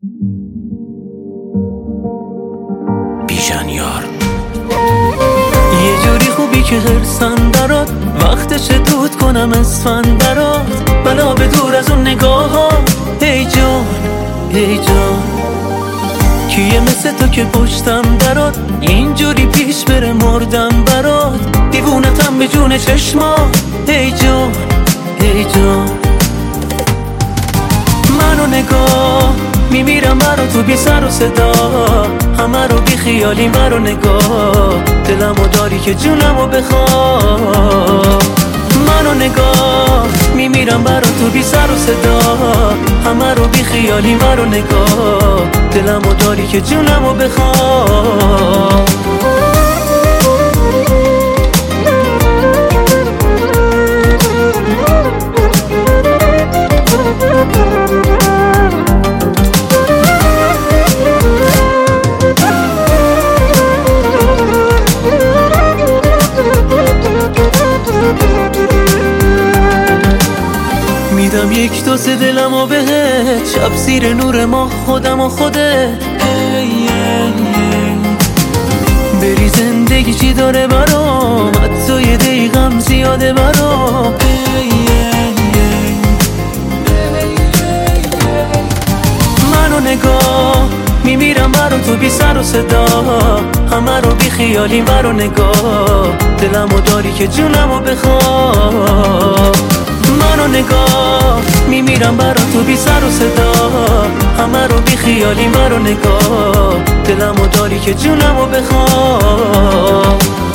بیژن یار. یه جوری خوبی که هرسن برات، وقتشه دود کنم اسفند برات، بلا به دور از اون نگاه ها. ای جان ای جان، کیه مثل تو که پشتم درات، اینجوری پیش بره مردم برات، دیوونتم به جون چشما. ای جان ای جان، منو نگاه میمیرم برا تو بی سر و صدا، همه رو بی خیالی برو نگاه، دلمو داری که جونمو بخواه. منو نگاه میمیرم برا تو بی سر و صدا، همه رو بی خیالی برو نگاه، دلمو داری که جونمو بخواه. میدم یک دو سه دلمو بهت، شب زیر نور ماه خودم و خودت. بری زندگی چی داره برام، حتی یه دقیقم زیاده برام. منو نگاه میمیرم برا تو بی سر و صدا، همه رو بی خیالی برو نگاه، دلمو داری که جونمو بخواه. منو نگاه میمیرم برا تو بی سر و صدا، همه رو بی خیالی برو نگاه، دلمو داری که جونمو بخواه.